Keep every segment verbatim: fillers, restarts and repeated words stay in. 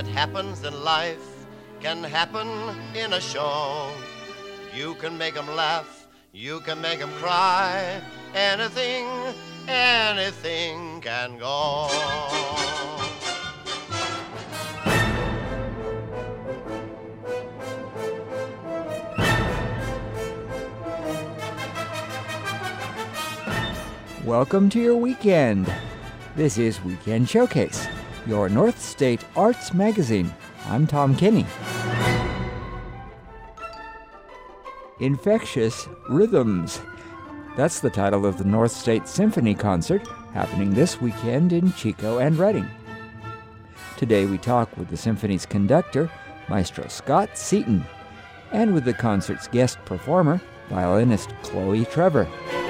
that happens in life can happen in a show. You can make 'em laugh, you can make 'em cry. Anything, anything can go. Welcome to your weekend. This is Weekend Showcase, your North State Arts magazine. I'm Tom Kinney. Infectious Rhythms. That's the title of the North State Symphony Concert happening this weekend in Chico and Redding. Today we talk with the symphony's conductor, Maestro Scott Seaton, and with the concert's guest performer, violinist Chloe Trevor.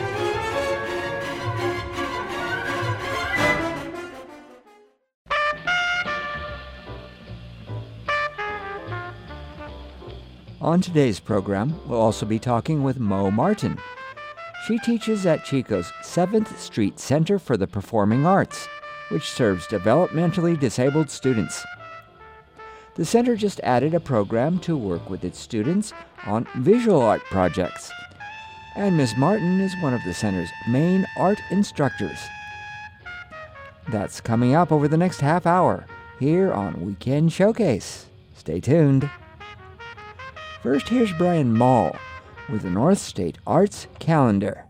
On today's program, we'll also be talking with Mo Martin. She teaches at Chico's seventh Street Center for the Performing Arts, which serves developmentally disabled students. The center just added a program to work with its students on visual art projects. And Miz Martin is one of the center's main art instructors. That's coming up over the next half hour here on Weekend Showcase. Stay tuned. First, here's Brian Mall with the North State Arts Calendar.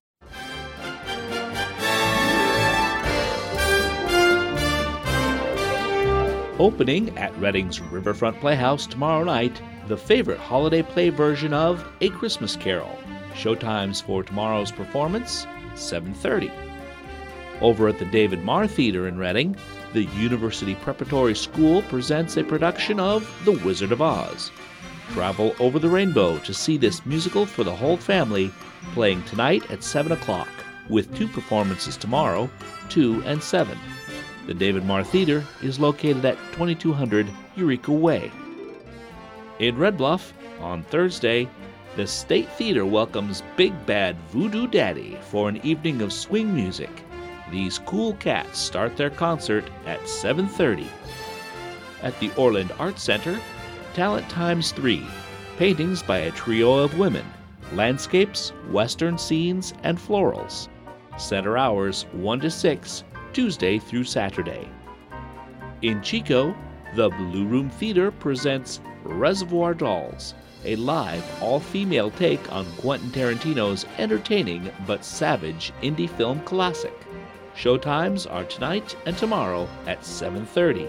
Opening at Redding's Riverfront Playhouse tomorrow night, the favorite holiday play version of A Christmas Carol. Showtimes for tomorrow's performance, seven thirty. Over at the David Marr Theater in Redding, the University Preparatory School presents a production of The Wizard of Oz. Travel over the rainbow to see this musical for the whole family, playing tonight at seven o'clock, with two performances tomorrow, two and seven. The David Marr Theater is located at twenty-two hundred Eureka Way. In Red Bluff, on Thursday, the State Theater welcomes Big Bad Voodoo Daddy for an evening of swing music. These cool cats start their concert at seven thirty. At the Orland Arts Center, Talent Times three, paintings by a trio of women, landscapes, western scenes, and florals. Center hours one to six, Tuesday through Saturday. In Chico, the Blue Room Theater presents Reservoir Dolls, a live all-female take on Quentin Tarantino's entertaining but savage indie film classic. Showtimes are tonight and tomorrow at seven thirty.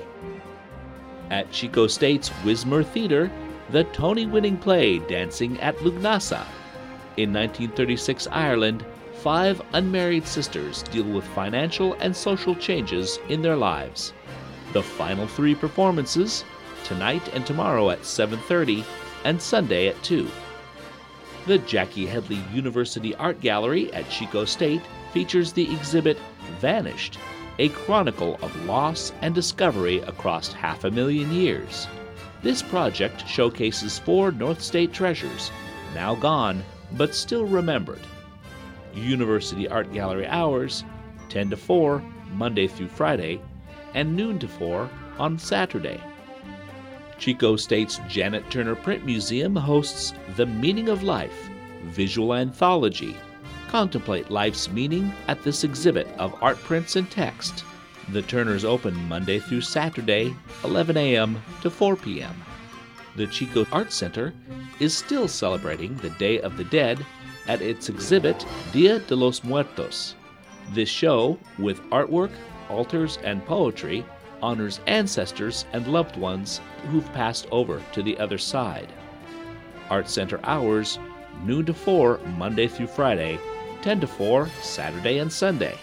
At Chico State's Wismer Theater, the Tony-winning play Dancing at Lugnasa. In nineteen thirty-six Ireland, five unmarried sisters deal with financial and social changes in their lives. The final three performances, tonight and tomorrow at seven thirty, and Sunday at two. The Jackie Headley University Art Gallery at Chico State features the exhibit Vanished, a chronicle of loss and discovery across half a million years. This project showcases four North State treasures, now gone, but still remembered. University Art Gallery hours, ten to four, Monday through Friday, and noon to four on Saturday. Chico State's Janet Turner Print Museum hosts The Meaning of Life, visual anthology. Contemplate life's meaning at this exhibit of art prints and text. The Turners open Monday through Saturday, eleven a.m. to four p.m. The Chico Art Center is still celebrating the Day of the Dead at its exhibit Dia de los Muertos. This show, with artwork, altars, and poetry, honors ancestors and loved ones who've passed over to the other side. Art Center hours, noon to four, Monday through Friday, ten to four, Saturday and Sunday.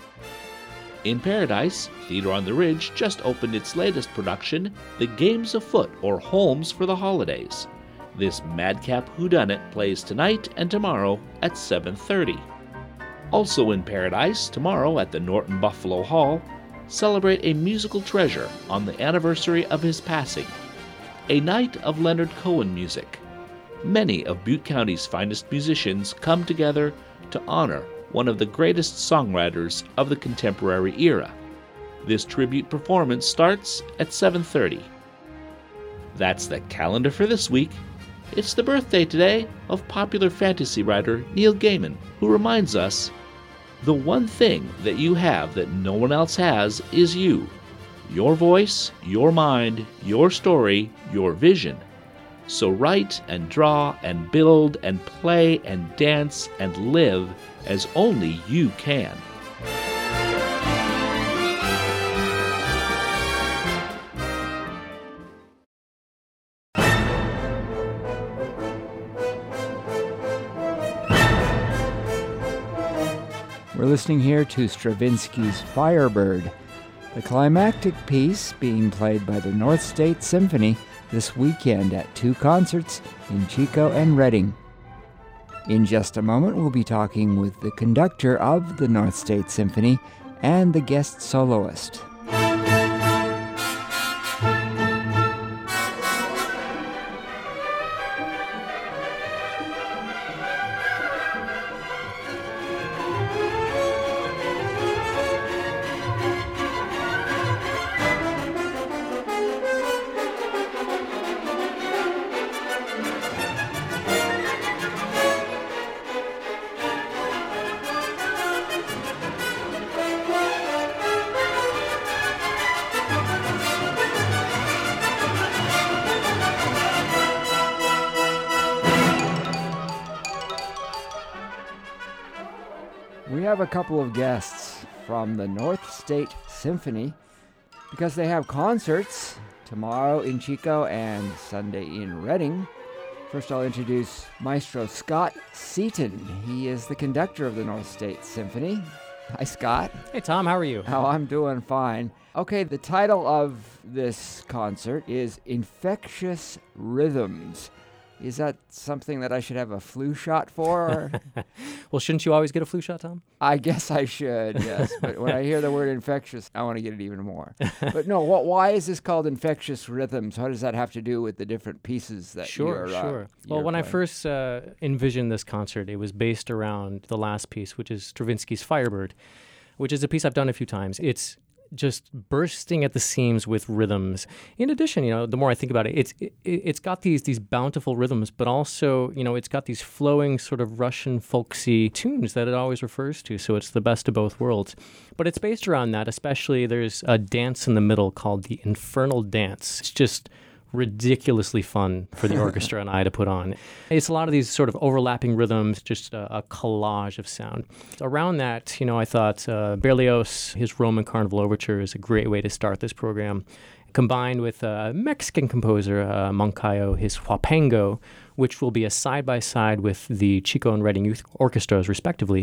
In Paradise, Theater on the Ridge just opened its latest production, The Games Afoot, or Holmes for the Holidays. This madcap whodunit plays tonight and tomorrow at seven thirty. Also in Paradise, tomorrow at the Norton Buffalo Hall, celebrate a musical treasure on the anniversary of his passing, a night of Leonard Cohen music. Many of Butte County's finest musicians come together to honor one of the greatest songwriters of the contemporary era. This tribute performance starts at seven thirty. That's the calendar for this week. It's the birthday today of popular fantasy writer Neil Gaiman, who reminds us, the one thing that you have that no one else has is you. Your voice, your mind, your story, your vision. So write and draw and build and play and dance and live as only you can. We're listening here to Stravinsky's Firebird, the climactic piece being played by the North State Symphony this weekend at two concerts in Chico and Reading. In just a moment, we'll be talking with the conductor of the North State Symphony and the guest soloist. We have a couple of guests from the North State Symphony because they have concerts tomorrow in Chico and Sunday in Reading. First, I'll introduce Maestro Scott Seaton. He is the conductor of the North State Symphony. Hi, Scott. Hey, Tom. How are you? Oh, I'm doing fine. Okay, the title of this concert is Infectious Rhythms. Is that something that I should have a flu shot for? Or? Well, shouldn't you always get a flu shot, Tom? I guess I should, yes. But when I hear the word infectious, I want to get it even more. But no, what? Why is this called Infectious Rhythms? What does that have to do with the different pieces that sure, you're uh, Sure, Well, you're when playing? I first uh, envisioned this concert, it was based around the last piece, which is Stravinsky's Firebird, which is a piece I've done a few times. It's just bursting at the seams with rhythms. In addition, you know, the more I think about it, it's it, it's got these these bountiful rhythms, but also, you know, it's got these flowing sort of Russian folksy tunes that it always refers to. So it's the best of both worlds. But it's based around that. Especially, there's a dance in the middle called the Infernal Dance. It's just ridiculously fun for the orchestra and I to put on. It's a lot of these sort of overlapping rhythms, just a, a collage of sound. Around that, you know, I thought uh, Berlioz, his Roman Carnival Overture is a great way to start this program, combined with a Mexican composer, uh, Moncayo, his Huapango, which will be a side-by-side with the Chico and Reading Youth Orchestras, respectively.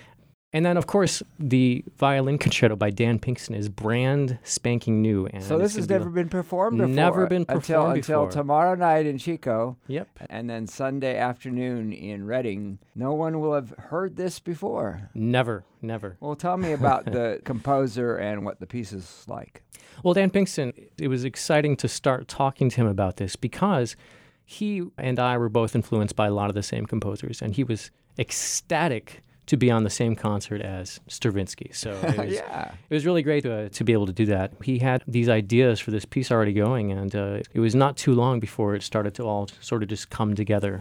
And then, of course, the Violin Concerto by Dan Pinkston is brand spanking new. And So this has never been performed before? Never been until, performed Until before. tomorrow night in Chico. Yep. And then Sunday afternoon in Reading. No one will have heard this before. Never, never. Well, tell me about the composer and what the piece is like. Well, Dan Pinkston, it was exciting to start talking to him about this because he and I were both influenced by a lot of the same composers, and he was ecstatic to be on the same concert as Stravinsky. So it was, yeah. it was really great to, uh, to be able to do that. He had these ideas for this piece already going, and uh, it was not too long before it started to all sort of just come together.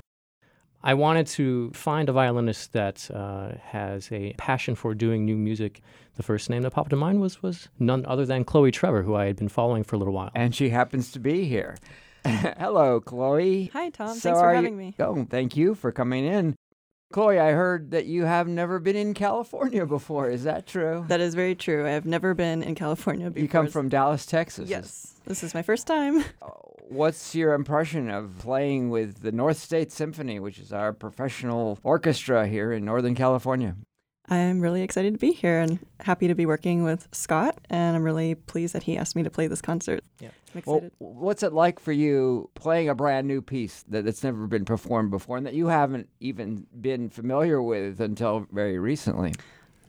I wanted to find a violinist that uh, has a passion for doing new music. The first name that popped to mind was, was none other than Chloe Trevor, who I had been following for a little while. And she happens to be here. Hello, Chloe. Hi, Tom. So Thanks for are having you, me. Oh, thank you for coming in. Chloe, I heard that you have never been in California before. Is that true? That is very true. I have never been in California before. You come from Dallas, Texas. Yes. This is my first time. What's your impression of playing with the North State Symphony, which is our professional orchestra here in Northern California? I'm really excited to be here and happy to be working with Scott, and I'm really pleased that he asked me to play this concert. Yeah. I'm Well, excited. what's it like for you playing a brand new piece that, that's never been performed before and that you haven't even been familiar with until very recently?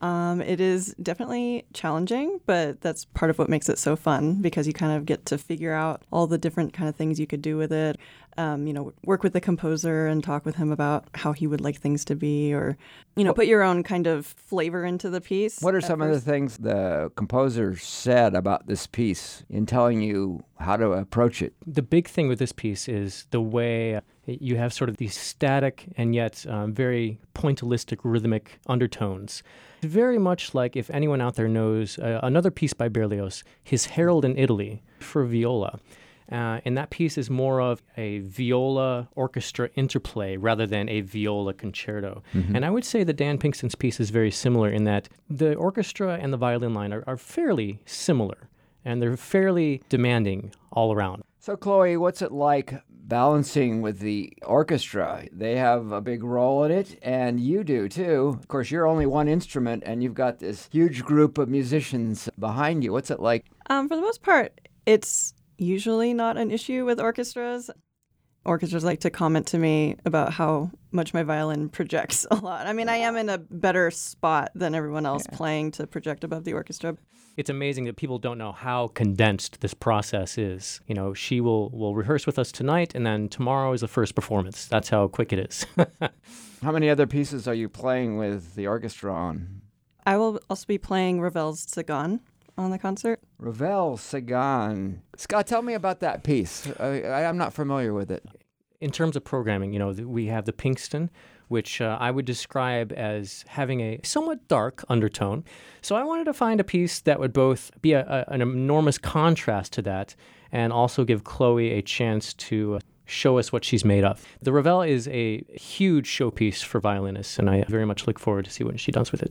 Um, it is definitely challenging, but that's part of what makes it so fun because you kind of get to figure out all the different kind of things you could do with it. Um, you know, work with the composer and talk with him about how he would like things to be, or, you know, put your own kind of flavor into the piece. What are some first. of the things the composer said about this piece in telling you how to approach it? The big thing with this piece is the way you have sort of these static and yet um, very pointillistic rhythmic undertones. Very much like if anyone out there knows uh, another piece by Berlioz, his Harold in Italy for viola. Uh, and that piece is more of a viola orchestra interplay rather than a viola concerto. Mm-hmm. And I would say that Dan Pinkston's piece is very similar in that the orchestra and the violin line are, are fairly similar, and they're fairly demanding all around. So, Chloe, what's it like balancing with the orchestra? They have a big role in it, and you do too. Of course, you're only one instrument, and you've got this huge group of musicians behind you. What's it like? Um, for the most part, it's usually not an issue with orchestras. Orchestras like to comment to me about how much my violin projects a lot. I mean, I am in a better spot than everyone else yeah. playing to project above the orchestra. It's amazing that people don't know how condensed this process is. You know, she will, will rehearse with us tonight, and then tomorrow is the first performance. That's how quick it is. How many other pieces are you playing with the orchestra on? I will also be playing Ravel's Sagan on the concert. Ravel Sagan. Scott, tell me about that piece. I, I, I'm not familiar with it. In terms of programming, you know, we have the Pinkston, which uh, I would describe as having a somewhat dark undertone. So I wanted to find a piece that would both be a, a, an enormous contrast to that and also give Chloe a chance to uh, show us what she's made of. The Ravel is a huge showpiece for violinists, and I very much look forward to see what she does with it.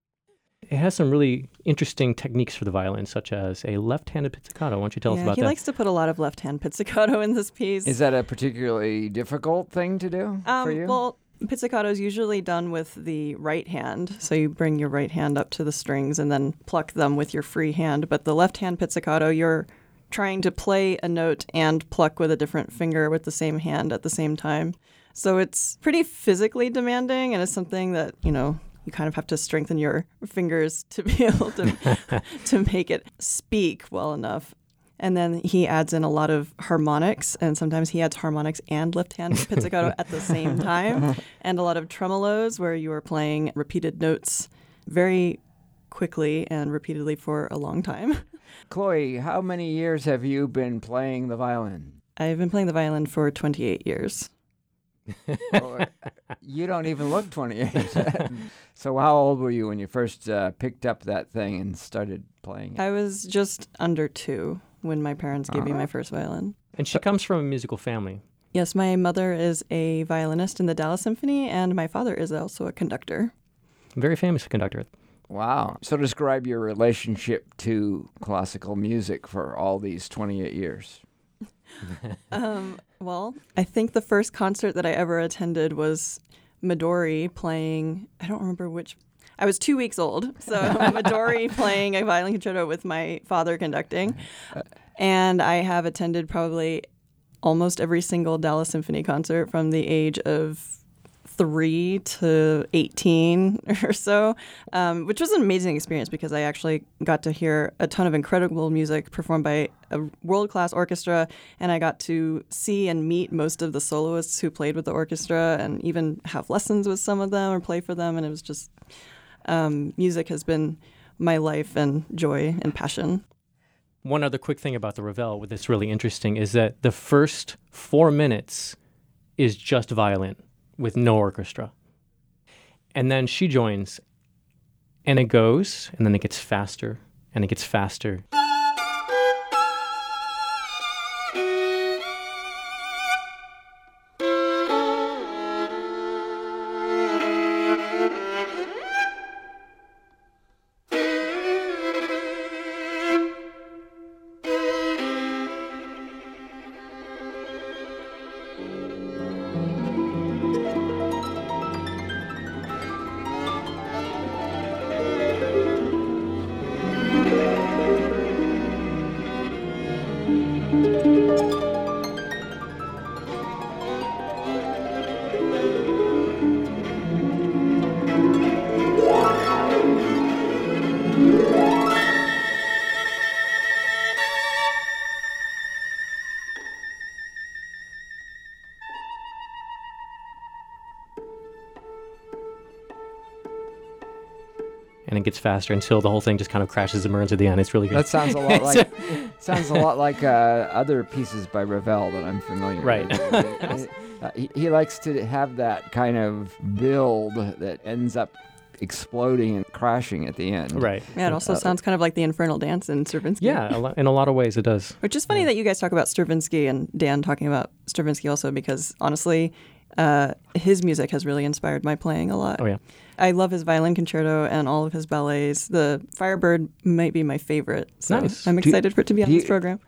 It has some really interesting techniques for the violin, such as a left-handed pizzicato. Why don't you tell yeah, us about he that? He likes to put a lot of left-hand pizzicato in this piece. Is that a particularly difficult thing to do um, for you? Well, pizzicato is usually done with the right hand. So you bring your right hand up to the strings and then pluck them with your free hand. But the left-hand pizzicato, you're trying to play a note and pluck with a different finger with the same hand at the same time. So it's pretty physically demanding, and it's something that, you know, you kind of have to strengthen your fingers to be able to to make it speak well enough. And then he adds in a lot of harmonics, and sometimes he adds harmonics and left-hand pizzicato at the same time, and a lot of tremolos where you are playing repeated notes very quickly and repeatedly for a long time. Chloe, how many years have you been playing the violin? I've been playing the violin for twenty-eight years. Well, you don't even look twenty-eight. So how old were you when you first uh, picked up that thing and started playing it? I was just under two when my parents gave uh-huh. me my first violin. And she comes from a musical family. Yes, my mother is a violinist in the Dallas Symphony, and my father is also a conductor. Very famous conductor. Wow. So describe your relationship to classical music for all these twenty-eight years. um, well, I think the first concert that I ever attended was Midori playing, I don't remember which, I was two weeks old, so Midori playing a violin concerto with my father conducting. And I have attended probably almost every single Dallas Symphony concert from the age of three to eighteen or so, um, which was an amazing experience because I actually got to hear a ton of incredible music performed by a world-class orchestra, and I got to see and meet most of the soloists who played with the orchestra and even have lessons with some of them or play for them, and it was just, um, music has been my life and joy and passion. One other quick thing about the Ravel that's really interesting is that the first four minutes is just violin, with no orchestra. And then she joins, and it goes, and then it gets faster, and it gets faster. and it gets faster until the whole thing just kind of crashes and burns at the end. It's really good. That sounds a lot like sounds a lot like uh, other pieces by Ravel that I'm familiar Right. with. uh, he, he likes to have that kind of build that ends up exploding and crashing at the end. Right. Yeah, it also Uh, sounds kind of like the Infernal Dance in Stravinsky. Yeah, a lo- in a lot of ways it does. Which is funny that you guys talk about Stravinsky and Dan talking about Stravinsky also, because honestly, uh, his music has really inspired my playing a lot. Oh, yeah. I love his violin concerto and all of his ballets. The Firebird might be my favorite. So Nice. I'm Do- excited for it to be on do you- this program.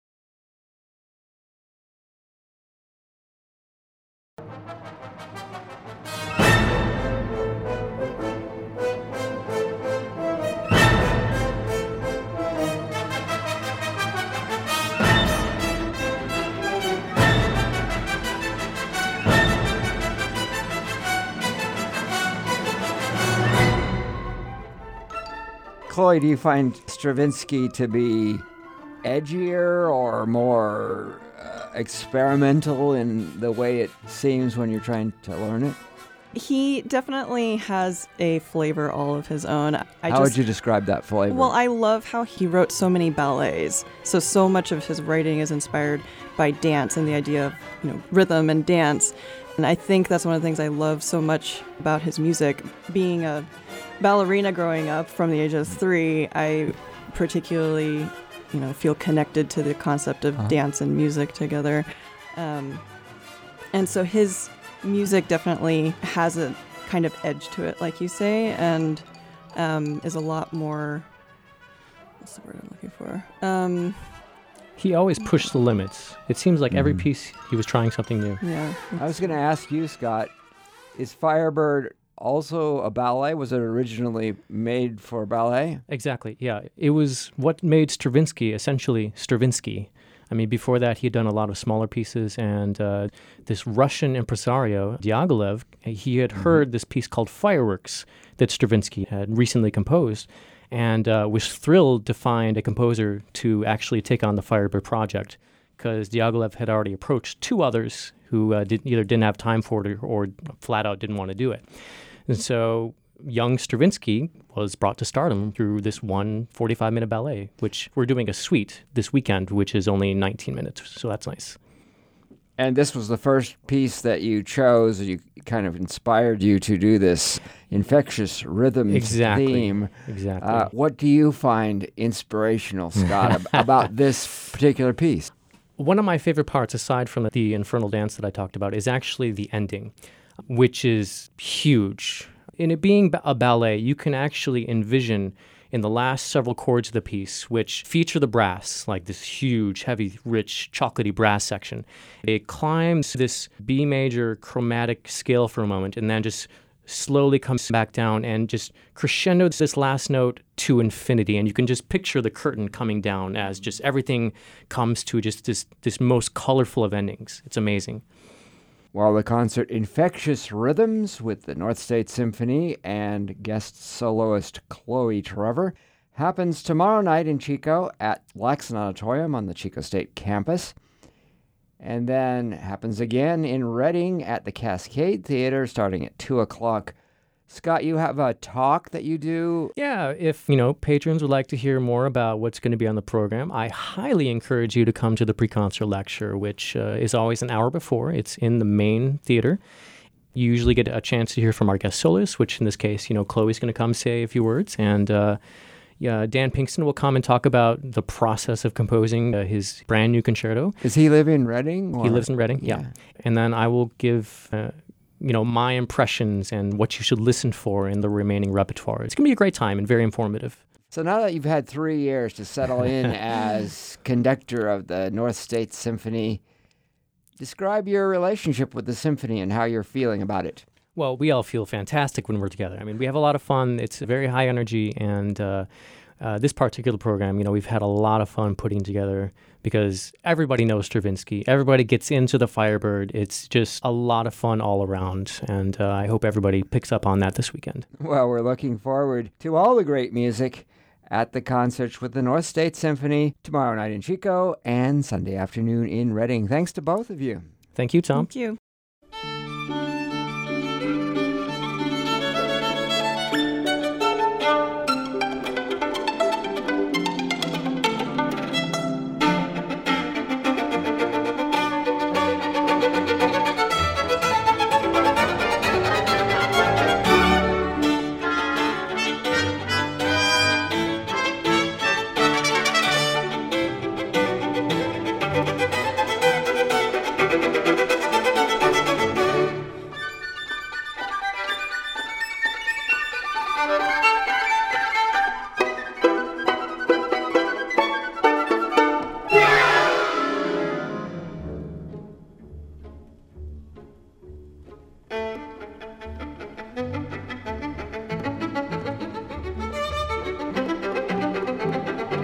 Chloe, do you find Stravinsky to be edgier or more uh, experimental in the way it seems when you're trying to learn it? He definitely has a flavor all of his own. I How just, would you describe that flavor? Well, I love how he wrote so many ballets. So, so much of his writing is inspired by dance and the idea of, you know, rhythm and dance. And I think that's one of the things I love so much about his music. Being a ballerina growing up from the age of three, I particularly, you know, feel connected to the concept of Uh-huh. dance and music together. Um, and so his music definitely has a kind of edge to it, like you say, and um, is a lot more, what's the word I'm looking for? Um, He always pushed the limits. It seems like every Mhm. piece he was trying something new. yeah. I was going to ask you, Scott, is Firebird also a ballet? Was it originally made for ballet? Exactly, yeah. It was what made Stravinsky essentially Stravinsky. I mean, before that, he had done a lot of smaller pieces, and uh, this Russian impresario, Diaghilev, he had heard this piece called Fireworks that Stravinsky had recently composed, and uh, was thrilled to find a composer to actually take on the Firebird project, because Diaghilev had already approached two others who uh, did, either didn't have time for it or, or flat out didn't want to do it. And so young Stravinsky was brought to stardom through this one forty-five minute ballet, which we're doing a suite this weekend, which is only nineteen minutes. So that's nice. And this was the first piece that you chose, you kind of inspired you to do this infectious rhythms Exactly. theme. Exactly. Uh, what do you find inspirational, Scott, ab- about this particular piece? One of my favorite parts, aside from the infernal dance that I talked about, is actually the ending, which is huge. In it being ba- a ballet, you can actually envision in the last several chords of the piece, which feature the brass, like this huge, heavy, rich, chocolatey brass section. It climbs this B major chromatic scale for a moment and then just slowly comes back down and just crescendos this last note to infinity. And you can just picture the curtain coming down as just everything comes to just this, this most colorful of endings. It's amazing. While the concert Infectious Rhythms with the North State Symphony and guest soloist Chloe Trevor happens tomorrow night in Chico at Laxon Auditorium on the Chico State campus. And then happens again in Reading at the Cascade Theater starting at two o'clock. Scott, you have a talk that you do. Yeah, if, you know, patrons would like to hear more about what's going to be on the program, I highly encourage you to come to the pre-concert lecture, which uh, is always an hour before. It's in the main theater. You usually get a chance to hear from our guest soloist, which in this case, you know, Chloe's going to come say a few words, and uh, yeah, Dan Pinkston will come and talk about the process of composing uh, his brand new concerto. Does he live in Reading? He or- lives in Reading, yeah. Yeah. And then I will give, uh, you know, my impressions and what you should listen for in the remaining repertoire. It's going to be a great time and very informative. So now that you've had three years to settle in as conductor of the North State Symphony, describe your relationship with the symphony and how you're feeling about it. Well, we all feel fantastic when we're together. I mean, we have a lot of fun. It's very high energy, and uh, uh, this particular program, you know, we've had a lot of fun putting together because everybody knows Stravinsky. Everybody gets into the Firebird. It's just a lot of fun all around, and uh, I hope everybody picks up on that this weekend. Well, we're looking forward to all the great music at the concerts with the North State Symphony tomorrow night in Chico and Sunday afternoon in Reading. Thanks to both of you. Thank you, Tom. Thank you.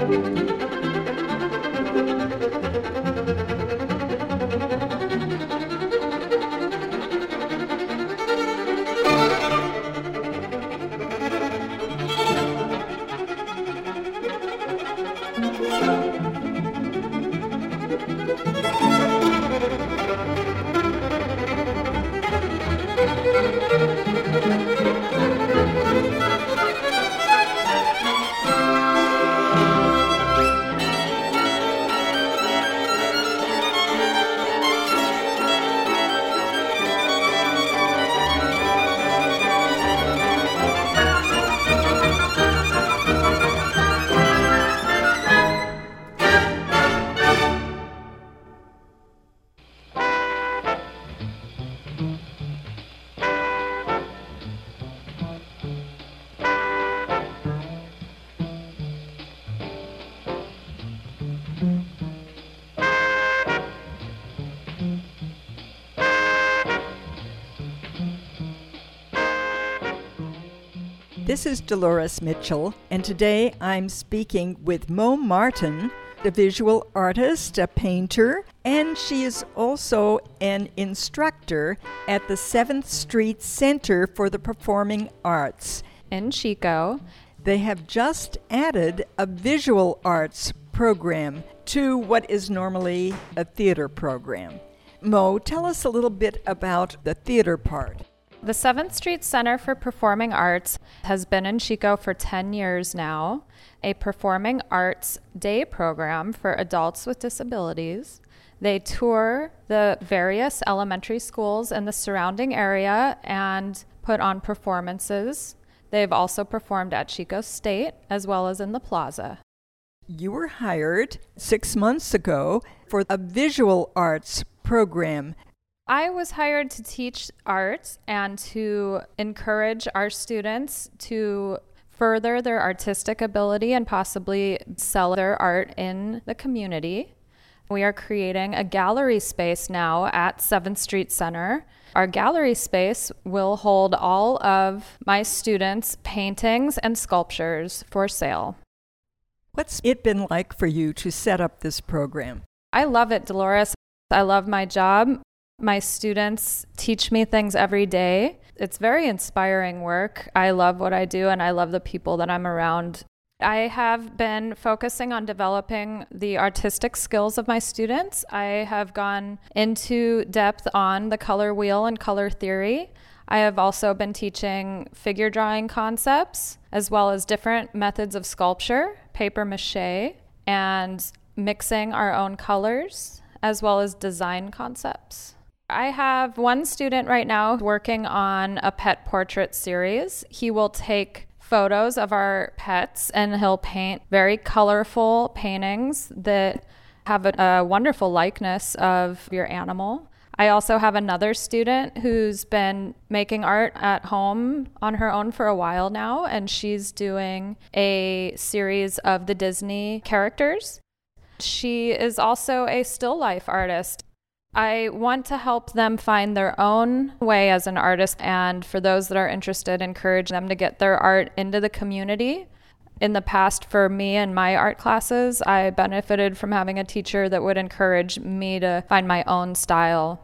This is Dolores Mitchell, and today I'm speaking with Mo Martin, the visual artist, a painter, and she is also an instructor at the seventh Street Center for the Performing Arts in Chico. They have just added a visual arts program to what is normally a theater program. Mo, tell us a little bit about the theater part. The seventh Street Center for Performing Arts has been in Chico for ten years now, a performing arts day program for adults with disabilities. They tour the various elementary schools in the surrounding area and put on performances. They've also performed at Chico State as well as in the Plaza. You were hired six months ago for a visual arts program. I was hired to teach art and to encourage our students to further their artistic ability and possibly sell their art in the community. We are creating a gallery space now at seventh Street Center. Our gallery space will hold all of my students' paintings and sculptures for sale. What's it been like for you to set up this program? I love it, Dolores. I love my job. My students teach me things every day. It's very inspiring work. I love what I do, and I love the people that I'm around. I have been focusing on developing the artistic skills of my students. I have gone into depth on the color wheel and color theory. I have also been teaching figure drawing concepts, as well as different methods of sculpture, paper mache, and mixing our own colors, as well as design concepts. I have one student right now working on a pet portrait series. He will take photos of our pets and he'll paint very colorful paintings that have a, a wonderful likeness of your animal. I also have another student who's been making art at home on her own for a while now, and she's doing a series of the Disney characters. She is also a still life artist. I want to help them find their own way as an artist, and for those that are interested, encourage them to get their art into the community. In the past, for me and my art classes, I benefited from having a teacher that would encourage me to find my own style.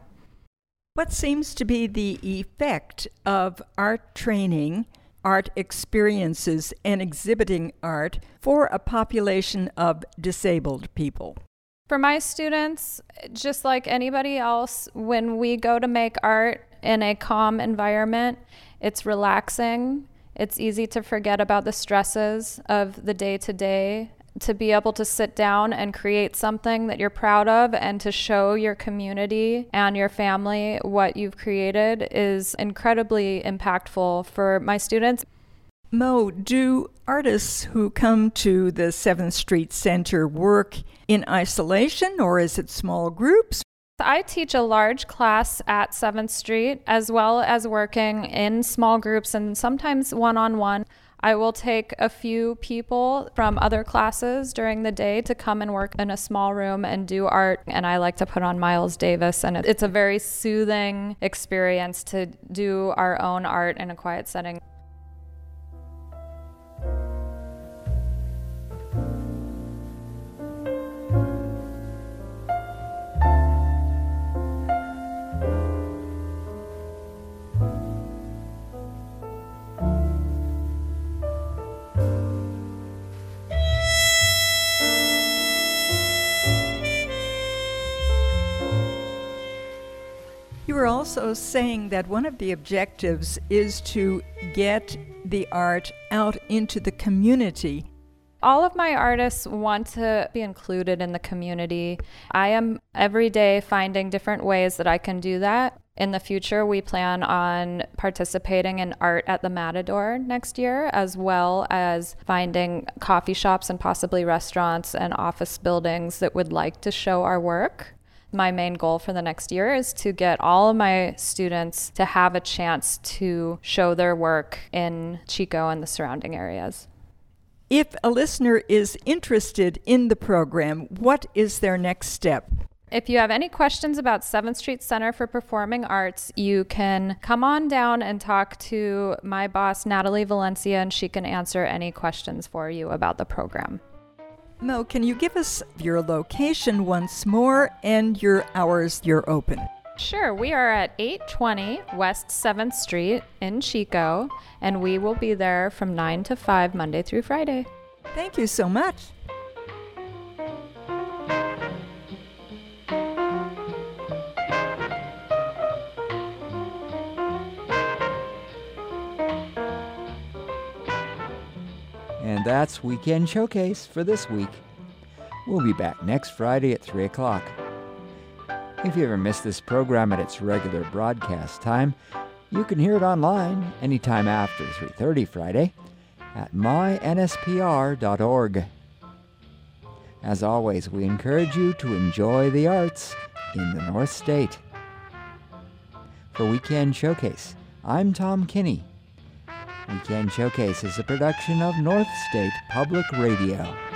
What seems to be the effect of art training, art experiences, and exhibiting art for a population of disabled people? For my students, just like anybody else, when we go to make art in a calm environment, it's relaxing. It's easy to forget about the stresses of the day-to-day, to be able to sit down and create something that you're proud of and to show your community and your family what you've created is incredibly impactful for my students. Mo, do artists who come to the seventh Street Center work in isolation, or is it small groups? I teach a large class at seventh Street, as well as working in small groups and sometimes one-on-one. I will take a few people from other classes during the day to come and work in a small room and do art. And I like to put on Miles Davis, and it's a very soothing experience to do our own art in a quiet setting. were also saying that one of the objectives is to get the art out into the community. All of my artists want to be included in the community. I am every day finding different ways that I can do that. In the future, we plan on participating in Art at the Matador next year, as well as finding coffee shops and possibly restaurants and office buildings that would like to show our work. My main goal for the next year is to get all of my students to have a chance to show their work in Chico and the surrounding areas. If a listener is interested in the program, what is their next step? If you have any questions about seventh Street Center for Performing Arts, you can come on down and talk to my boss, Natalie Valencia, and she can answer any questions for you about the program. Mo, can you give us your location once more and your hours you're open? Sure. We are at eight twenty West seventh Street in Chico, and we will be there from nine to five Monday through Friday. Thank you so much. And that's Weekend Showcase for this week. We'll be back next Friday at three o'clock. If you ever miss this program at its regular broadcast time, you can hear it online anytime after three thirty Friday at my n s p r dot org. As always, we encourage you to enjoy the arts in the North State. For Weekend Showcase, I'm Tom Kinney. Weekend Showcase is a production of North State Public Radio.